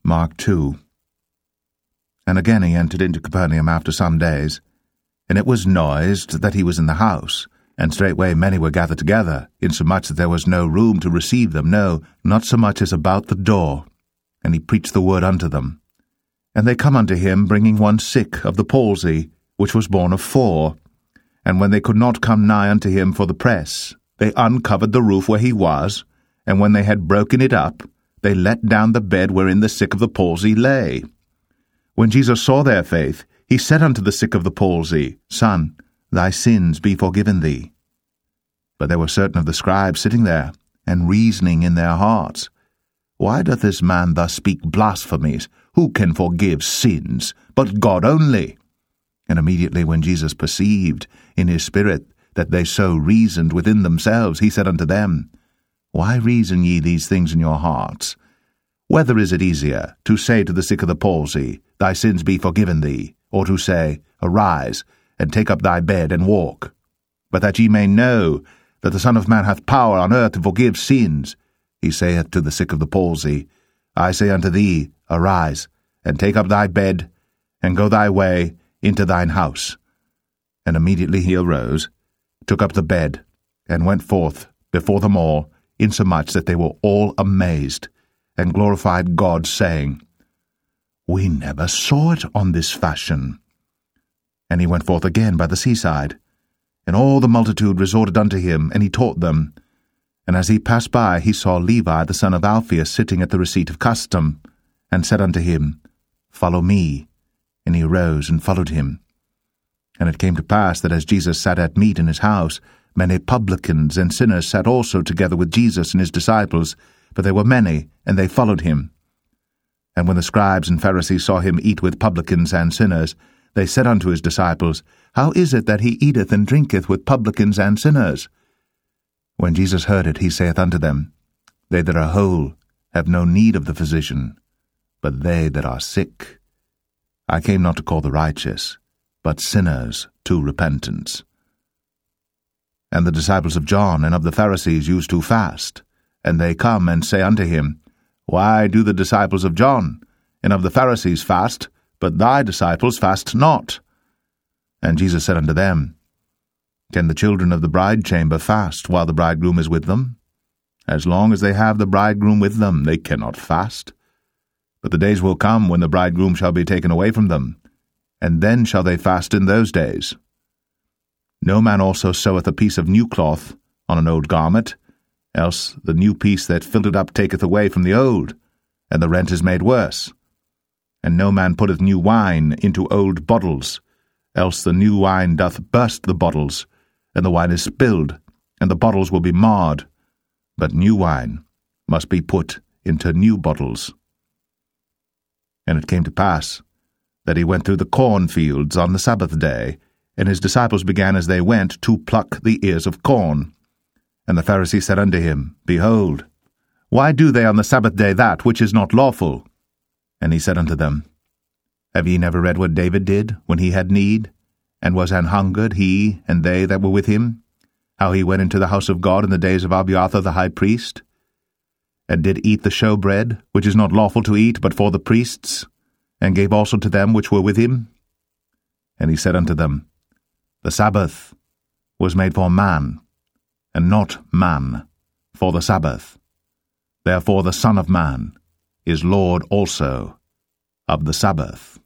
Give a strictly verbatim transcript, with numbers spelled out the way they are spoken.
Mark two. And again he entered into Capernaum after some days, and it was noised that he was in the house, and straightway many were gathered together, insomuch that there was no room to receive them, no, not so much as about the door. And he preached the word unto them. And they come unto him, bringing one sick of the palsy, which was born of four. And when they could not come nigh unto him for the press, they uncovered the roof where he was, and when they had broken it up, they let down the bed wherein the sick of the palsy lay. When Jesus saw their faith, he said unto the sick of the palsy, Son, thy sins be forgiven thee. But there were certain of the scribes sitting there, and reasoning in their hearts, Why doth this man thus speak blasphemies? Who can forgive sins, but God only? And immediately when Jesus perceived in his spirit that they so reasoned within themselves, he said unto them, Why reason ye these things in your hearts? Whether is it easier to say to the sick of the palsy, Thy sins be forgiven thee, or to say, Arise, and take up thy bed, and walk? But that ye may know that the Son of Man hath power on earth to forgive sins, he saith to the sick of the palsy, I say unto thee, Arise, and take up thy bed, and go thy way into thine house. And immediately he arose, took up the bed, and went forth before them all, insomuch that they were all amazed, and glorified God, saying, We never saw it on this fashion. And he went forth again by the seaside, and all the multitude resorted unto him, and he taught them. And as he passed by, he saw Levi the son of Alphaeus sitting at the receipt of custom, and said unto him, Follow me. And he arose and followed him. And it came to pass that as Jesus sat at meat in his house, many publicans and sinners sat also together with Jesus and his disciples, for they were many, and they followed him. And when the scribes and Pharisees saw him eat with publicans and sinners, they said unto his disciples, How is it that he eateth and drinketh with publicans and sinners? When Jesus heard it, he saith unto them, They that are whole have no need of the physician, but they that are sick. I came not to call the righteous, but sinners to repentance. And the disciples of John and of the Pharisees used to fast, and they come and say unto him, Why do the disciples of John and of the Pharisees fast, but thy disciples fast not? And Jesus said unto them, Can the children of the bridechamber fast while the bridegroom is with them? As long as they have the bridegroom with them, they cannot fast. But the days will come when the bridegroom shall be taken away from them, and then shall they fast in those days. No man also seweth a piece of new cloth on an old garment, else the new piece that filled it up taketh away from the old, and the rent is made worse. And no man putteth new wine into old bottles, else the new wine doth burst the bottles, and the wine is spilled, and the bottles will be marred. But new wine must be put into new bottles. And it came to pass that he went through the cornfields on the Sabbath day, and his disciples began as they went to pluck the ears of corn. And the Pharisees said unto him, Behold, why do they on the Sabbath day that which is not lawful? And he said unto them, Have ye never read what David did when he had need, and was an hungered, he and they that were with him? How he went into the house of God in the days of Abiathar the high priest, and did eat the showbread, which is not lawful to eat but for the priests, and gave also to them which were with him? And he said unto them, The Sabbath was made for man, and not man for the Sabbath. Therefore the Son of Man is Lord also of the Sabbath.